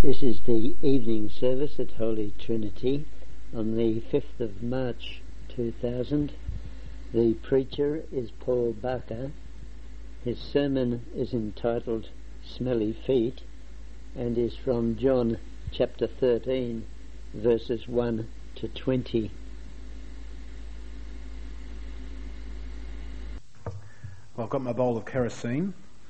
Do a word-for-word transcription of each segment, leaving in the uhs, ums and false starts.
This is the evening service at Holy Trinity on the fifth of March two thousand. The preacher is Paul Barker. His sermon is entitled Smelly Feet and is from John chapter thirteen, verses one to twenty. Well, I've got my bowl of kerosene.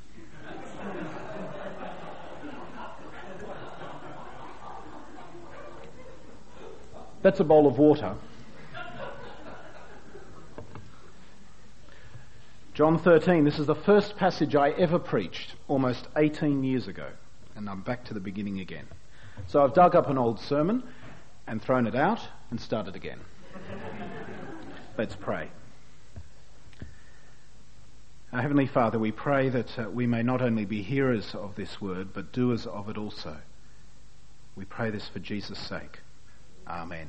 That's a bowl of water. John thirteen, this is the first passage I ever preached almost eighteen years ago, and I'm back to the beginning again. So I've dug up an old sermon and thrown it out and started again. Let's pray. Our Heavenly Father, we pray that uh, we may not only be hearers of this word, but doers of it also. We pray this for Jesus' sake. Amen.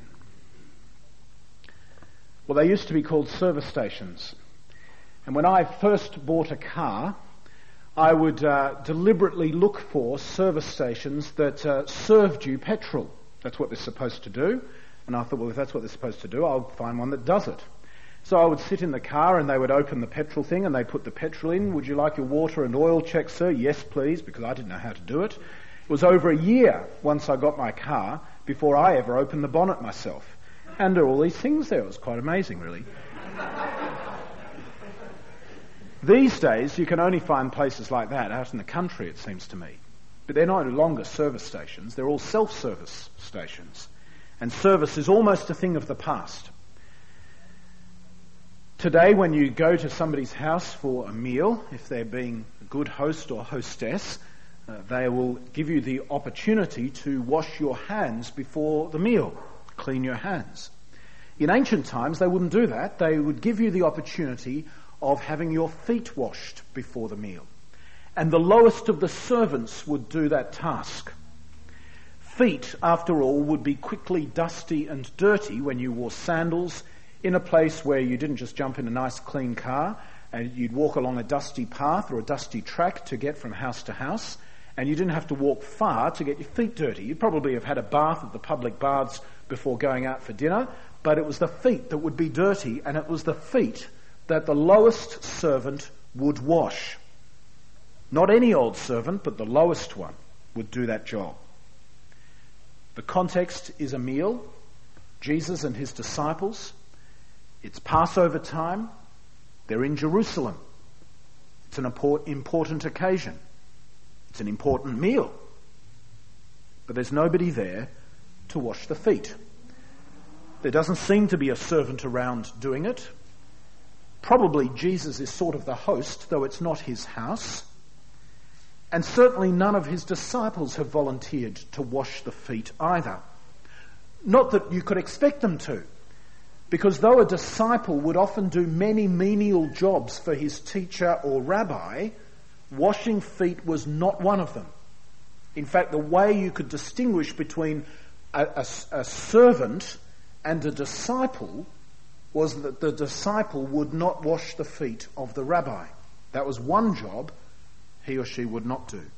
Well, they used to be called service stations. And when I first bought a car, I would uh, deliberately look for service stations that uh, served you petrol. That's what they're supposed to do. And I thought, well, if that's what they're supposed to do, I'll find one that does it. So I would sit in the car and they would open the petrol thing and they put the petrol in. Would you like your water and oil check, sir? Yes, please, because I didn't know how to do it. It was over a year once I got my car before I ever opened the bonnet myself. And there were all these things there. It was quite amazing, really. These days, you can only find places like that out in the country, it seems to me. But they're no longer service stations. They're all self-service stations. And service is almost a thing of the past. Today, when you go to somebody's house for a meal, if they're being a good host or hostess, uh, they will give you the opportunity to wash your hands before the meal, clean your hands. In ancient times, they wouldn't do that. They would give you the opportunity of having your feet washed before the meal. And the lowest of the servants would do that task. Feet, after all, would be quickly dusty and dirty when you wore sandals in a place where you didn't just jump in a nice clean car and you'd walk along a dusty path or a dusty track to get from house to house, and you didn't have to walk far to get your feet dirty. You'd probably have had a bath at the public baths before going out for dinner, but it was the feet that would be dirty, and it was the feet that the lowest servant would wash. Not any old servant, but the lowest one would do that job. The context is a meal. Jesus and his disciples. It's Passover time. They're in Jerusalem. It's an important occasion. It's an important meal. But there's nobody there to wash the feet. There doesn't seem to be a servant around doing it. Probably Jesus is sort of the host, though it's not his house. And certainly none of his disciples have volunteered to wash the feet either. Not that you could expect them to, because though a disciple would often do many menial jobs for his teacher or rabbi, washing feet was not one of them. In fact, the way you could distinguish between a, a, a servant and a disciple was that the disciple would not wash the feet of the rabbi. That was one job he or she would not do.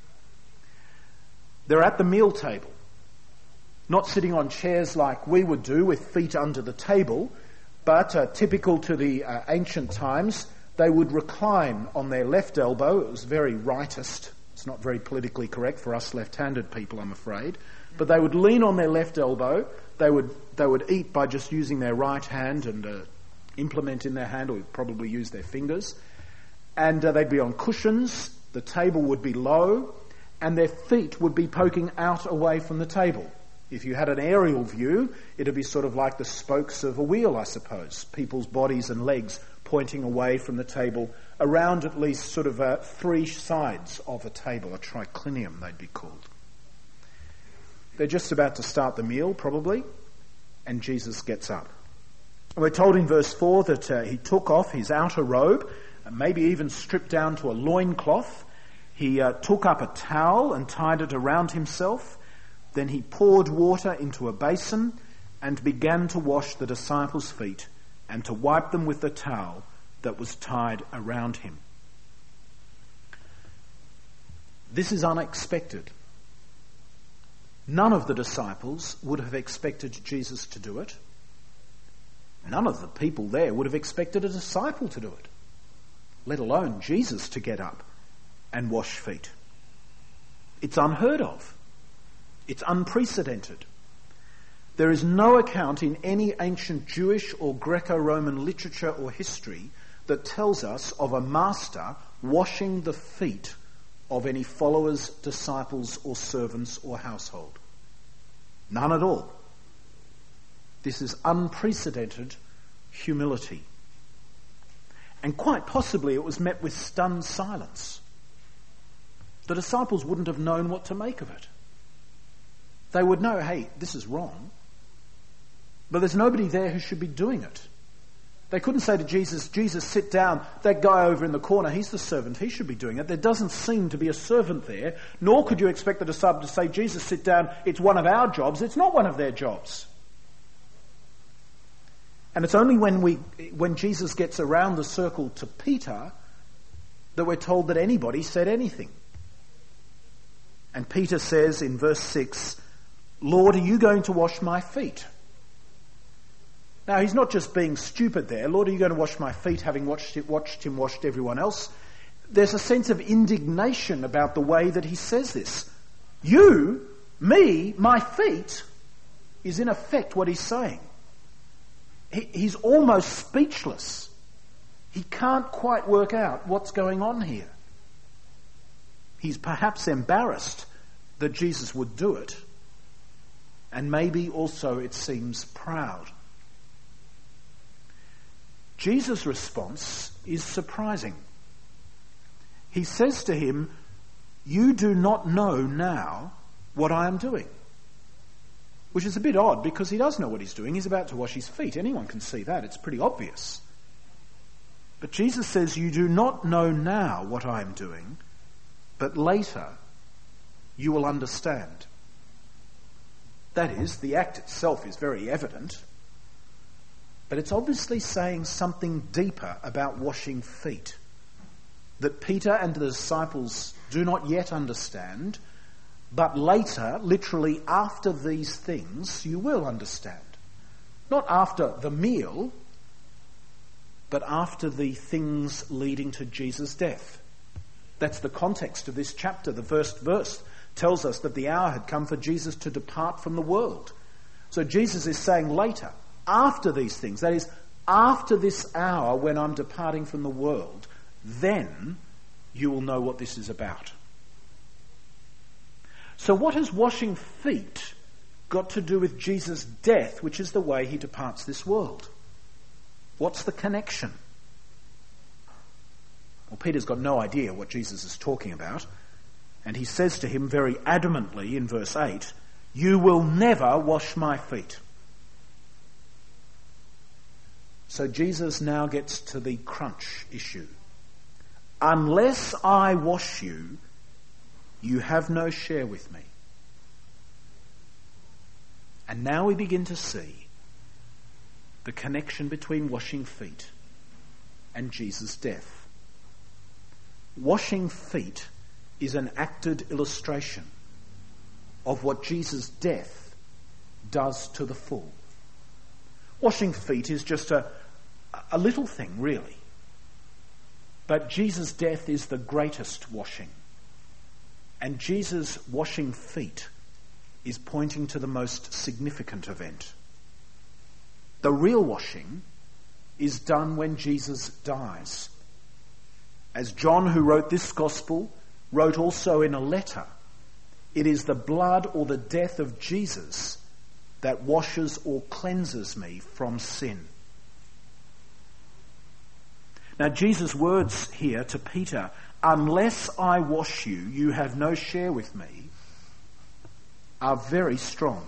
They're at the meal table, not sitting on chairs like we would do with feet under the table, but uh, typical to the uh, ancient times, they would recline on their left elbow. It was very rightist. It's not very politically correct for us left-handed people, I'm afraid. But they would lean on their left elbow. They would they would eat by just using their right hand and uh, implement in their hand, or probably use their fingers. And uh, they'd be on cushions. The table would be low, and their feet would be poking out away from the table. If you had an aerial view, it'd be sort of like the spokes of a wheel, I suppose. People's bodies and legs pointing away from the table, around at least sort of uh, three sides of a table, a triclinium they'd be called. They're just about to start the meal, probably, and Jesus gets up. We're told in verse four that uh, he took off his outer robe, and maybe even stripped down to a loincloth. He uh, took up a towel and tied it around himself. Then he poured water into a basin and began to wash the disciples' feet and to wipe them with the towel that was tied around him. This is unexpected. None of the disciples would have expected Jesus to do it. None of the people there would have expected a disciple to do it, let alone Jesus to get up and wash feet. It's unheard of. It's unprecedented. There is no account in any ancient Jewish or Greco-Roman literature or history that tells us of a master washing the feet of any followers, disciples or servants or household. None at all. This is unprecedented humility. And quite possibly it was met with stunned silence. The disciples wouldn't have known what to make of it. They would know, hey, this is wrong. But there's nobody there who should be doing it. They couldn't say to Jesus, Jesus, sit down. That guy over in the corner, he's the servant. He should be doing it. There doesn't seem to be a servant there. Nor could you expect the disciple to say, Jesus, sit down. It's one of our jobs. It's not one of their jobs. And it's only when we, when Jesus gets around the circle to Peter that we're told that anybody said anything. And Peter says in verse six, Lord, are you going to wash my feet? Now, he's not just being stupid there. Lord, are you going to wash my feet, having watched, it, watched him wash everyone else? There's a sense of indignation about the way that he says this. You, me, my feet, is in effect what he's saying. He, he's almost speechless. He can't quite work out what's going on here. He's perhaps embarrassed that Jesus would do it, and maybe also, it seems, proud. Jesus' response is surprising. He says to him, you do not know now what I am doing. Which is a bit odd because he does know what he's doing. He's about to wash his feet. Anyone can see that. It's pretty obvious. But Jesus says, you do not know now what I am doing, but later you will understand. That is, the act itself is very evident, but it's obviously saying something deeper about washing feet that Peter and the disciples do not yet understand, but later, literally after these things, you will understand. Not after the meal, but after the things leading to Jesus' death. That's the context of this chapter. The first verse tells us that the hour had come for Jesus to depart from the world. So Jesus is saying later, after these things, that is, after this hour when I'm departing from the world, then you will know what this is about. So what has washing feet got to do with Jesus' death, which is the way he departs this world? What's the connection? Well, Peter's got no idea what Jesus is talking about, and he says to him very adamantly in verse eight, you will never wash my feet. So Jesus now gets to the crunch issue. Unless I wash you, you have no share with me. And now we begin to see the connection between washing feet and Jesus' death. Washing feet is an acted illustration of what Jesus' death does to the full. Washing feet is just a, a little thing, really. But Jesus' death is the greatest washing. And Jesus' washing feet is pointing to the most significant event. The real washing is done when Jesus dies. As John, who wrote this gospel, wrote also in a letter, it is the blood or the death of Jesus that washes or cleanses me from sin. Now, Jesus' words here to Peter, unless I wash you, you have no share with me, are very strong.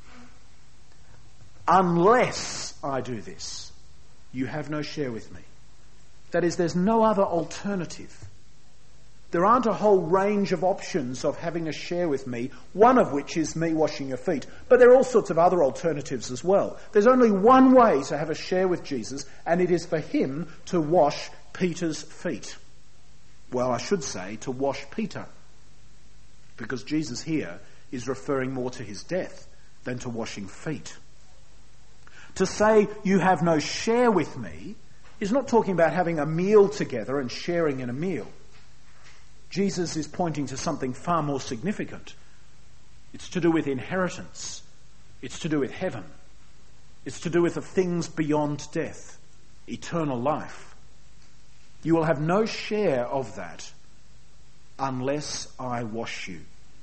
Unless I do this, you have no share with me. That is, there's no other alternative. There aren't a whole range of options of having a share with me, one of which is me washing your feet. But there are all sorts of other alternatives as well. There's only one way to have a share with Jesus, and it is for him to wash Peter's feet. Well, I should say to wash Peter, because Jesus here is referring more to his death than to washing feet. To say you have no share with me is not talking about having a meal together and sharing in a meal. Jesus is pointing to something far more significant. It's to do with inheritance. It's to do with heaven. It's to do with the things beyond death, eternal life. You will have no share of that unless I wash you.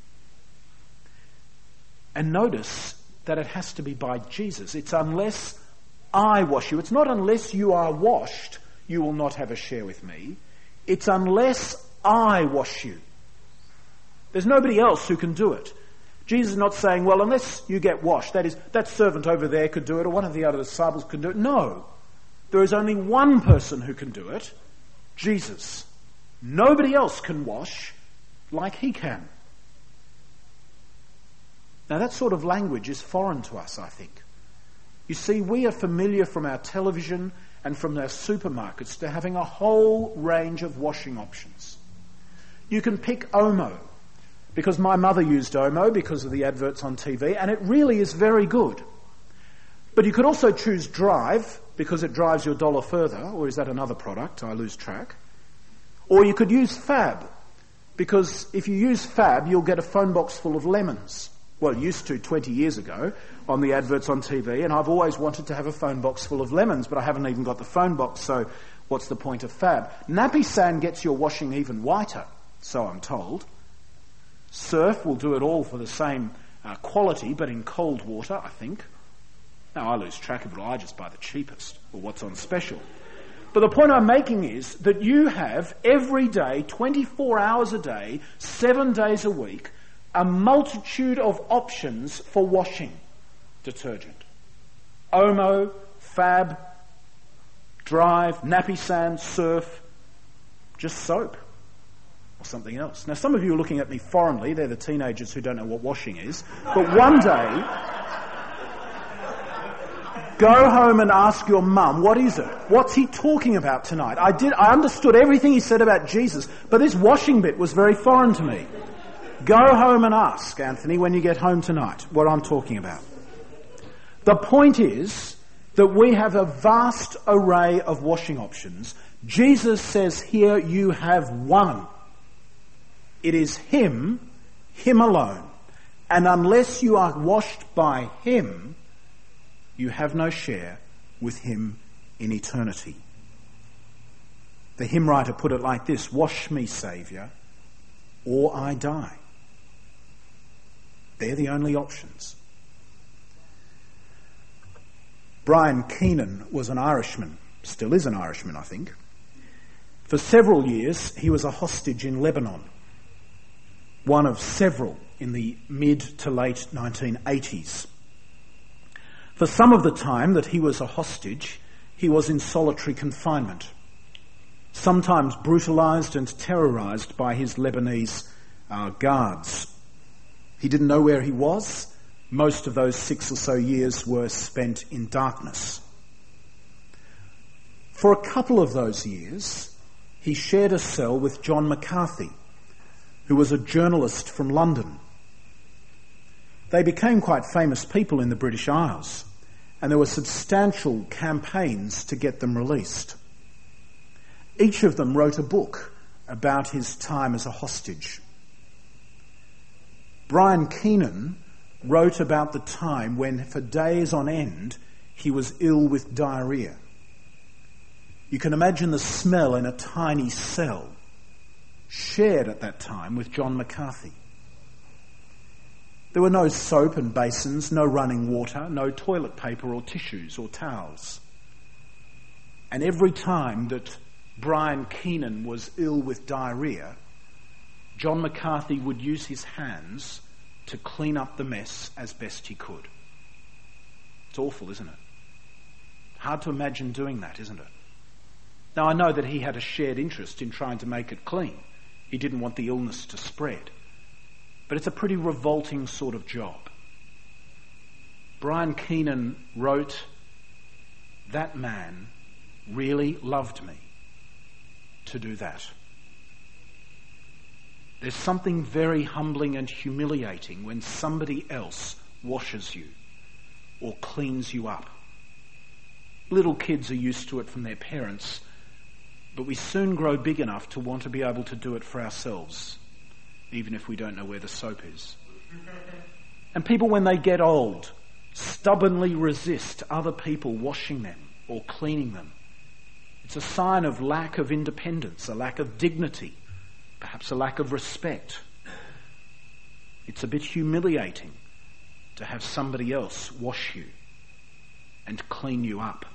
And notice that it has to be by Jesus. It's unless I wash you. It's not unless you are washed, you will not have a share with me. It's unless I wash you. There's nobody else who can do it. Jesus is not saying, well, unless you get washed, that is, that servant over there could do it, or one of the other disciples could do it. No. There is only one person who can do it, Jesus. Nobody else can wash like he can. Now that sort of language is foreign to us, I think. You see, we are familiar from our television and from our supermarkets to having a whole range of washing options. You can pick Omo, because my mother used Omo because of the adverts on T V, and it really is very good. But you could also choose Drive, because it drives your dollar further, or is that another product? I lose track. Or you could use Fab, because if you use Fab, you'll get a phone box full of lemons. Well, used to twenty years ago on the adverts on T V, and I've always wanted to have a phone box full of lemons, but I haven't even got the phone box, so what's the point of Fab? Nappy Sand gets your washing even whiter, so I'm told. Surf will do it all for the same uh, quality, but in cold water, I think. Now, I lose track of it, I just buy the cheapest, or what's on special. But the point I'm making is that you have every day, twenty-four hours a day, seven days a week, a multitude of options for washing detergent. Omo, Fab, Drive, Nappy Sand, Surf, just soap or something else. Now, some of you are looking at me foreignly. They're the teenagers who don't know what washing is. But one day, go home and ask your mum, what is it? What's he talking about tonight? I did. I understood everything he said about Jesus, but this washing bit was very foreign to me. Go home and ask, Anthony, when you get home tonight, what I'm talking about. The point is that we have a vast array of washing options. Jesus says here you have one. It is him, him alone. And unless you are washed by him, you have no share with him in eternity. The hymn writer put it like this: wash me, Saviour, or I die. They're the only options. Brian Keenan was an Irishman, still is an Irishman, I think. For several years, he was a hostage in Lebanon, one of several in the mid to late nineteen eighties. For some of the time that he was a hostage, he was in solitary confinement, sometimes brutalised and terrorised by his Lebanese uh, guards. He didn't know where he was. Most of those six or so years were spent in darkness. For a couple of those years, he shared a cell with John McCarthy, who was a journalist from London. They became quite famous people in the British Isles, and there were substantial campaigns to get them released. Each of them wrote a book about his time as a hostage. Brian Keenan wrote about the time when, for days on end, he was ill with diarrhoea. You can imagine the smell in a tiny cell, shared at that time with John McCarthy. There were no soap and basins, no running water, no toilet paper or tissues or towels. And every time that Brian Keenan was ill with diarrhoea, John McCarthy would use his hands to clean up the mess as best he could. It's awful, isn't it? Hard to imagine doing that, isn't it? Now, I know that he had a shared interest in trying to make it clean. He didn't want the illness to spread. But it's a pretty revolting sort of job. Brian Keenan wrote, "That man really loved me to do that." There's something very humbling and humiliating when somebody else washes you or cleans you up. Little kids are used to it from their parents, but we soon grow big enough to want to be able to do it for ourselves, even if we don't know where the soap is. And people, when they get old, stubbornly resist other people washing them or cleaning them. It's a sign of lack of independence, a lack of dignity, perhaps a lack of respect. It's a bit humiliating to have somebody else wash you and clean you up.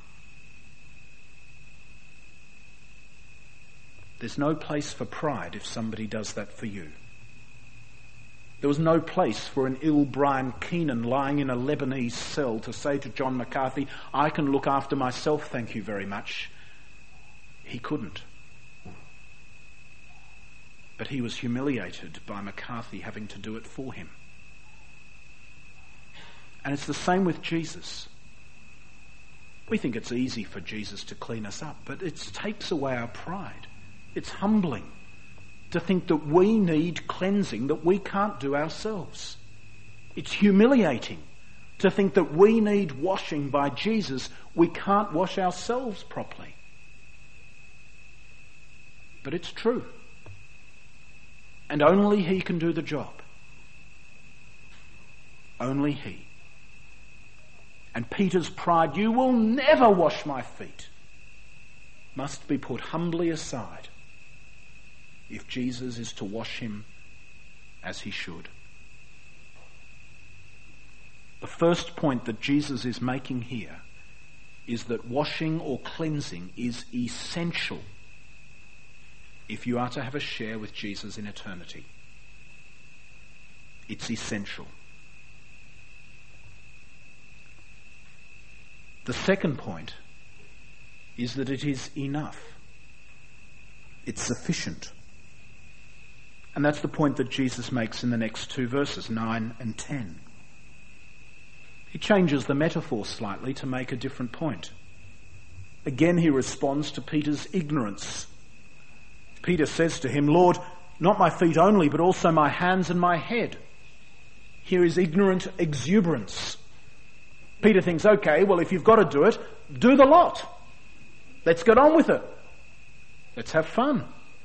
There's no place for pride if somebody does that for you. There was no place for an ill Brian Keenan lying in a Lebanese cell to say to John McCarthy, I can look after myself, thank you very much. He couldn't. But he was humiliated by McCarthy having to do it for him. And it's the same with Jesus. We think it's easy for Jesus to clean us up, but it takes away our pride. It's humbling to think that we need cleansing that we can't do ourselves. It's humiliating to think that we need washing by Jesus we can't wash ourselves properly. But it's true. And only he can do the job. Only he. And Peter's pride, you will never wash my feet, must be put humbly aside if Jesus is to wash him as he should. The first point that Jesus is making here is that washing or cleansing is essential if you are to have a share with Jesus in eternity. It's essential. The second point is that it is enough. It's sufficient. And that's the point that Jesus makes in the next two verses, nine and ten. He changes the metaphor slightly to make a different point. Again, he responds to Peter's ignorance. Peter says to him, Lord, not my feet only, but also my hands and my head. Here is ignorant exuberance. Peter thinks, okay, well, if you've got to do it, do the lot. Let's get on with it. Let's have fun.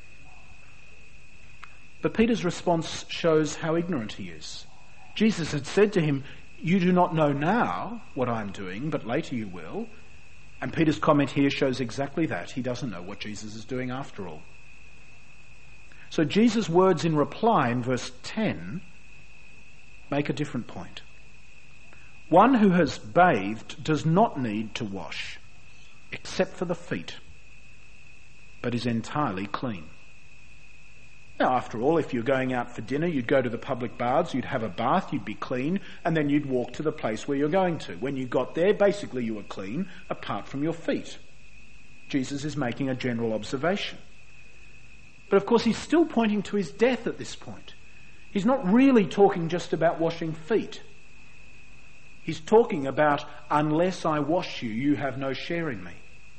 But Peter's response shows how ignorant he is. Jesus had said to him, you do not know now what I'm doing, but later you will. And Peter's comment here shows exactly that. He doesn't know what Jesus is doing after all. So Jesus' words in reply in verse ten make a different point. One who has bathed does not need to wash, except for the feet, but is entirely clean. Now, after all, if you're going out for dinner, you'd go to the public baths, you'd have a bath, you'd be clean, and then you'd walk to the place where you're going to. When you got there, basically you were clean, apart from your feet. Jesus is making a general observation. But of course, he's still pointing to his death at this point. He's not really talking just about washing feet. He's talking about, unless I wash you, you have no share in me.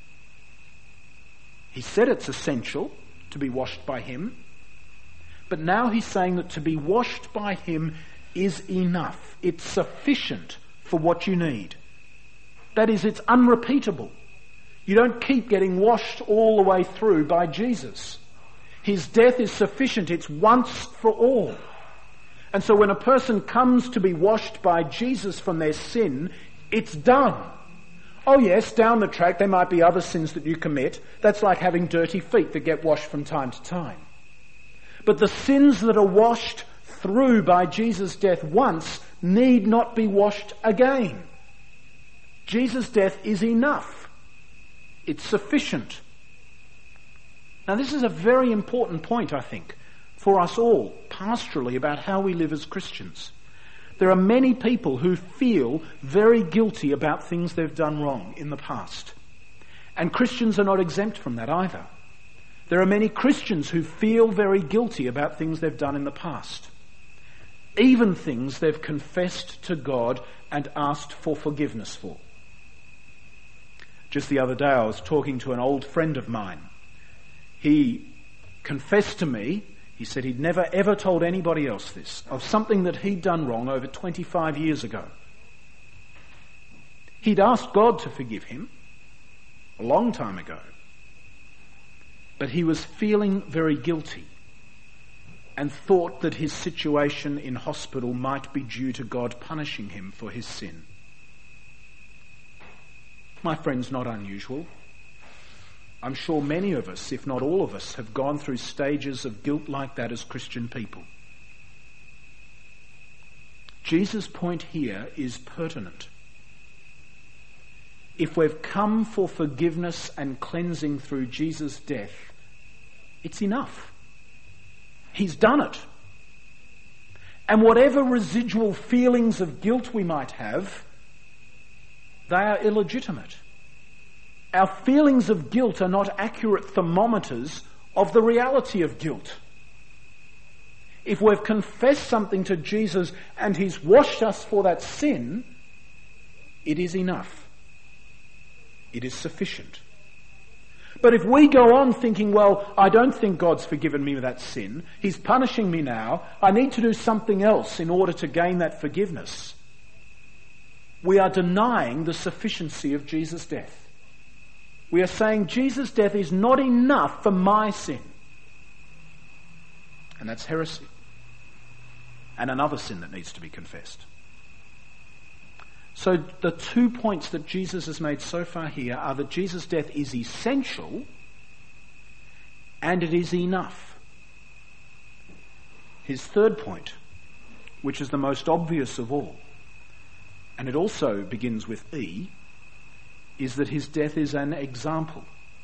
He said it's essential to be washed by him, but now he's saying that to be washed by him is enough. It's sufficient for what you need. That is, it's unrepeatable. You don't keep getting washed all the way through by Jesus. His death is sufficient. It's once for all. And so when a person comes to be washed by Jesus from their sin, it's done. Oh yes, down the track there might be other sins that you commit. That's like having dirty feet that get washed from time to time. But the sins that are washed through by Jesus' death once need not be washed again. Jesus' death is enough. It's sufficient. Now this is a very important point, I think, for us all, pastorally, about how we live as Christians. There are many people who feel very guilty about things they've done wrong in the past. And Christians are not exempt from that either. There are many Christians who feel very guilty about things they've done in the past. Even things they've confessed to God and asked for forgiveness for. Just the other day I was talking to an old friend of mine. He confessed to me He said he'd never ever told anybody else this, of something that he'd done wrong over twenty-five years ago. He'd asked God to forgive him a long time ago, but he was feeling very guilty and thought that his situation in hospital might be due to God punishing him for his sin. My friends, not unusual. I'm sure many of us, if not all of us, have gone through stages of guilt like that as Christian people. Jesus' point here is pertinent. If we've come for forgiveness and cleansing through Jesus' death, it's enough. He's done it. And whatever residual feelings of guilt we might have, they are illegitimate. Our feelings of guilt are not accurate thermometers of the reality of guilt. If we've confessed something to Jesus and he's washed us for that sin, it is enough. It is sufficient. But if we go on thinking, well, I don't think God's forgiven me of that sin, he's punishing me now, I need to do something else in order to gain that forgiveness, we are denying the sufficiency of Jesus' death. We are saying Jesus' death is not enough for my sin. And that's heresy. And another sin that needs to be confessed. So the two points that Jesus has made so far here are that Jesus' death is essential and it is enough. His third point, which is the most obvious of all, and it also begins with E, is that his death is an example.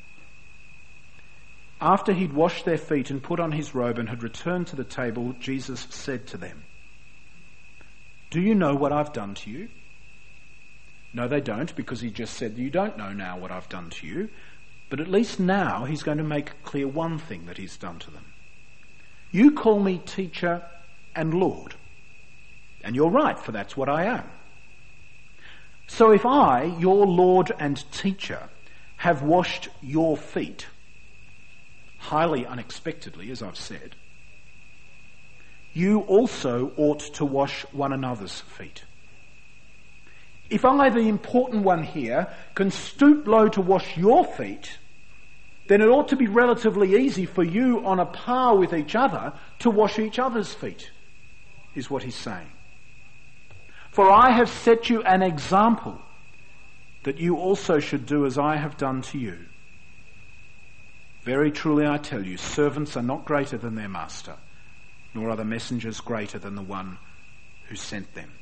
After he'd washed their feet and put on his robe and had returned to the table, Jesus said to them, "Do you know what I've done to you?" No, they don't, because he just said, you don't know now what I've done to you. But at least now he's going to make clear one thing that he's done to them. You call me teacher and Lord. And you're right, for that's what I am. So if I, your Lord and teacher, have washed your feet, highly unexpectedly, as I've said, you also ought to wash one another's feet. If I, the important one here, can stoop low to wash your feet, then it ought to be relatively easy for you on a par with each other to wash each other's feet, is what he's saying. For I have set you an example that you also should do as I have done to you. Very truly I tell you, servants are not greater than their master, nor are the messengers greater than the one who sent them.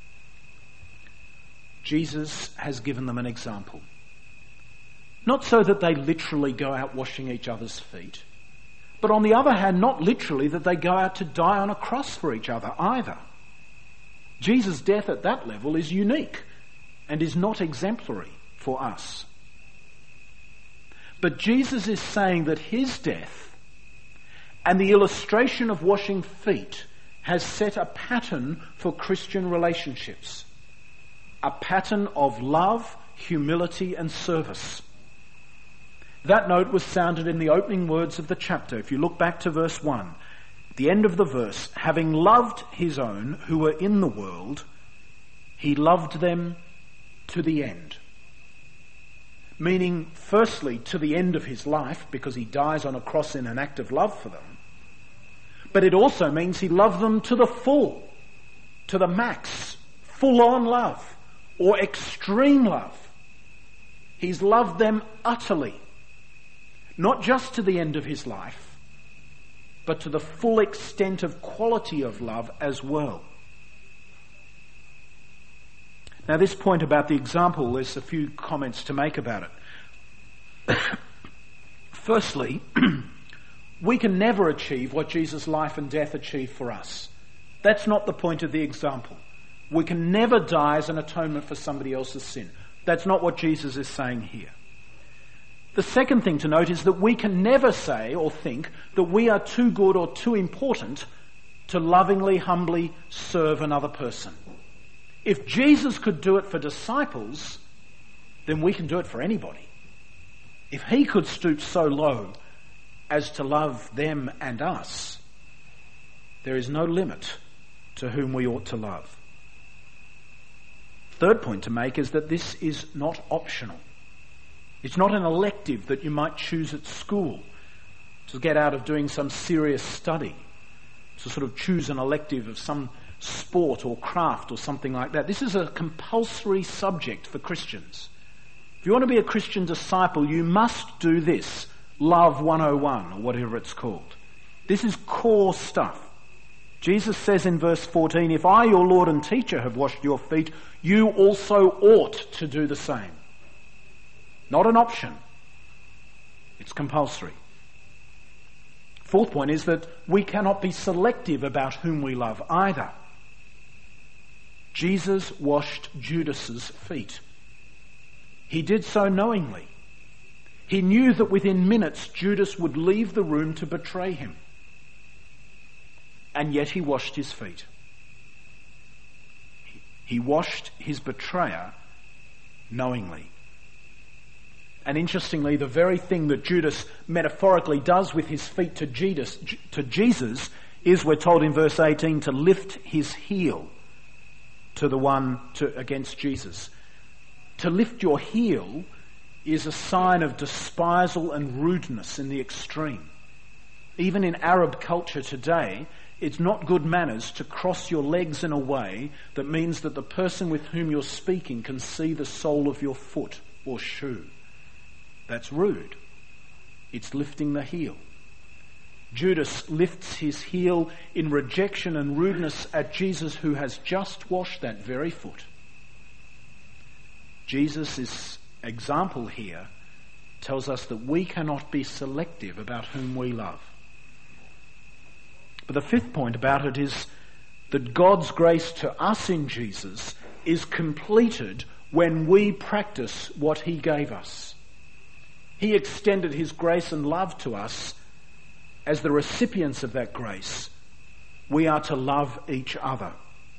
Jesus has given them an example. Not so that they literally go out washing each other's feet, but on the other hand, not literally that they go out to die on a cross for each other either. Jesus' death at that level is unique and is not exemplary for us. But Jesus is saying that his death and the illustration of washing feet has set a pattern for Christian relationships. A pattern of love, humility and service. That note was sounded in the opening words of the chapter. If you look back to verse one, at the end of the verse, having loved his own who were in the world, he loved them to the end. Meaning, firstly, to the end of his life, because he dies on a cross in an act of love for them. But it also means he loved them to the full, to the max, full-on love. Or extreme love. He's loved them utterly. Not just to the end of his life, but to the full extent of quality of love as well. Now this point about the example, there's a few comments to make about it. Firstly, we can never achieve what Jesus' life and death achieved for us. That's not the point of the example. We can never die as an atonement for somebody else's sin. That's not what Jesus is saying here. The second thing to note is that we can never say or think that we are too good or too important to lovingly, humbly serve another person. If Jesus could do it for disciples, then we can do it for anybody. If he could stoop so low as to love them and us, There is no limit to whom we ought to love. Third point to make is that this is not optional. It's not an elective that you might choose at school to get out of doing some serious study, to sort of choose an elective of some sport or craft or something like that. This is a compulsory subject for Christians. If you want to be a Christian disciple, you must do this, Love one oh one or whatever it's called. This is core stuff. Jesus says in verse fourteen, if I, your Lord and teacher, have washed your feet, you also ought to do the same. Not an option. It's compulsory. Fourth point is that we cannot be selective about whom we love either. Jesus washed Judas's feet. He did so knowingly. He knew that within minutes Judas would leave the room to betray him. And yet he washed his feet. He washed his betrayer knowingly. And interestingly, the very thing that Judas metaphorically does with his feet to Jesus, to Jesus is, we're told in verse eighteen, to lift his heel to the one to, against Jesus. To lift your heel is a sign of despisal and rudeness in the extreme. Even in Arab culture today, it's not good manners to cross your legs in a way that means that the person with whom you're speaking can see the sole of your foot or shoe. That's rude. It's lifting the heel. Judas lifts his heel in rejection and rudeness at Jesus, who has just washed that very foot. Jesus' example here tells us that we cannot be selective about whom we love. But the fifth point about it is that God's grace to us in Jesus is completed when we practice what he gave us. He extended his grace and love to us. As the recipients of that grace, we are to love each other.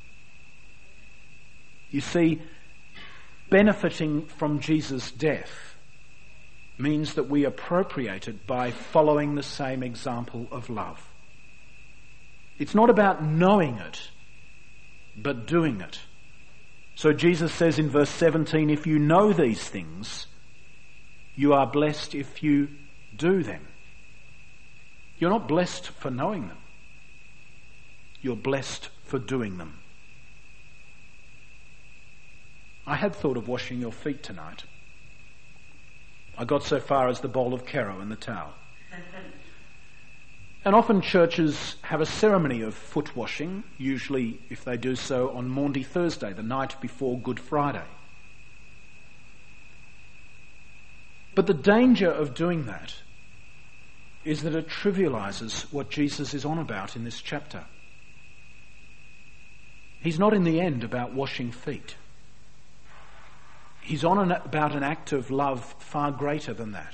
You see, benefiting from Jesus' death means that we appropriate it by following the same example of love. It's not about knowing it, but doing it. So Jesus says in verse seventeen, if you know these things, you are blessed if you do them. You're not blessed for knowing them. You're blessed for doing them. I had thought of washing your feet tonight. I got so far as the bowl of Kero and the towel. And often churches have a ceremony of foot washing, usually if they do so on Maundy Thursday, the night before Good Friday. But the danger of doing that is that it trivialises what Jesus is on about in this chapter. He's not in the end about washing feet. He's on an, about an act of love far greater than that.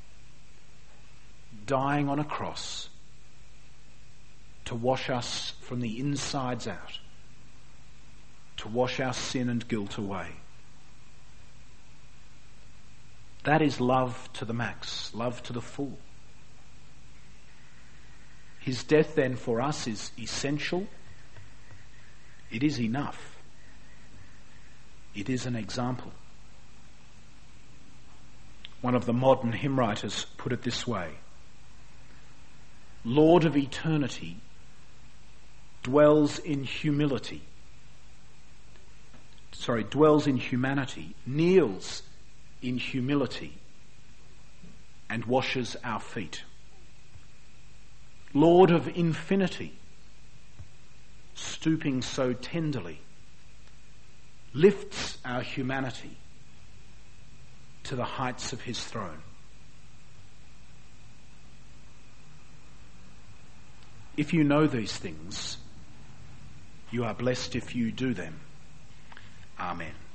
Dying on a cross to wash us from the insides out, to wash our sin and guilt away. That is love to the max, love to the full. His death then for us is essential. It is enough. It is an example. One of the modern hymn writers put it this way: Lord of eternity dwells in humility, sorry, dwells in humanity, kneels in humility, and washes our feet. Lord of infinity, stooping so tenderly, lifts our humanity to the heights of his throne. If you know these things, you are blessed if you do them. Amen.